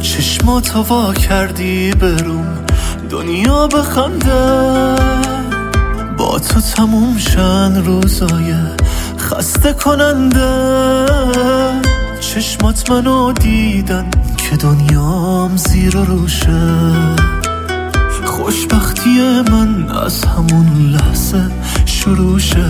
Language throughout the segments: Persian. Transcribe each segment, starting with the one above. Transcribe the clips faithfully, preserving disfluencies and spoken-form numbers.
چشماتو وا کردی بروم دنیا بخنده، با تو تموم شن روزای خسته کننده. چشمات منو دیدن که دنیام زیر و روشه، خوشبختی من از همون لحظه شروع شه.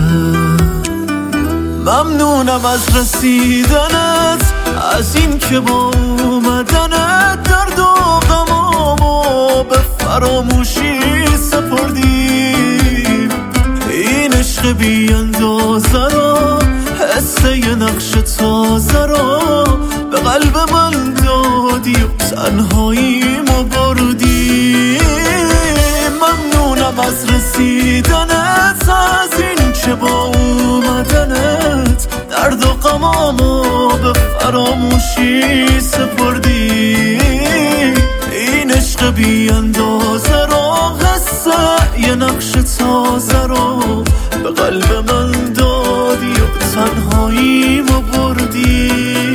ممنونم از رسیدنت، از این که با اومدنت درد و غمامو به فراموشی سپردیم. این عشق بی اندازه رو، حس یه نقش تازه رو به قلب من دادی و تنهاییمو بردی. ممنونم از رسیدنت، از این که با اومدنت درد و غمامو به فراموشی سپردی. این عشق بی اندازه رو، حس یه نقش تازه رو به قلب من دادی و تنهاییمو بردی.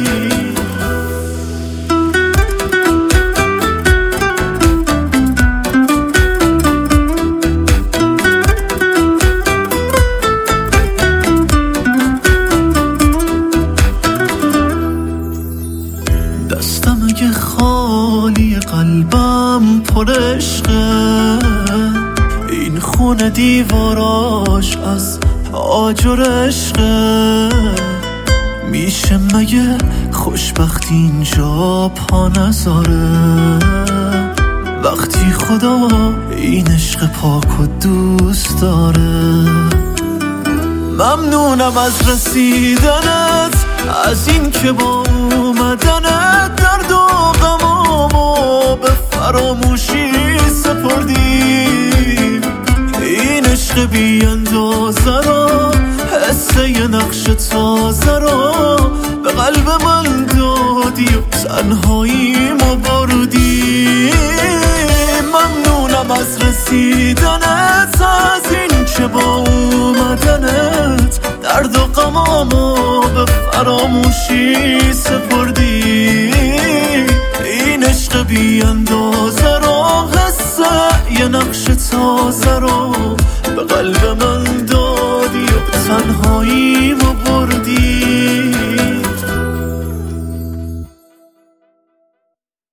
دستم اگه خالی قلبم پر عشقه، این خونه دیواراش از آجر عشقه. میشه مگه خوشبختی اینجا پا نذاره، وقتی خدا این عشق پاک و دوست داره. ممنونم از رسیدنت، از این که با اومدنت درد و غمامو به فراموشی سپردی. این عشق بی اندازه رو، حس یه نقش تازه رو به قلب من دادی و تنهاییمو بردی. ممنونم از رسیدنت، از این که با اومدنت درد و غمامو به فراموشی سپردی. این عشق بی اندازه رو، حس یه نقش تازه رو به قلب من دادی و تنهاییمو بردی.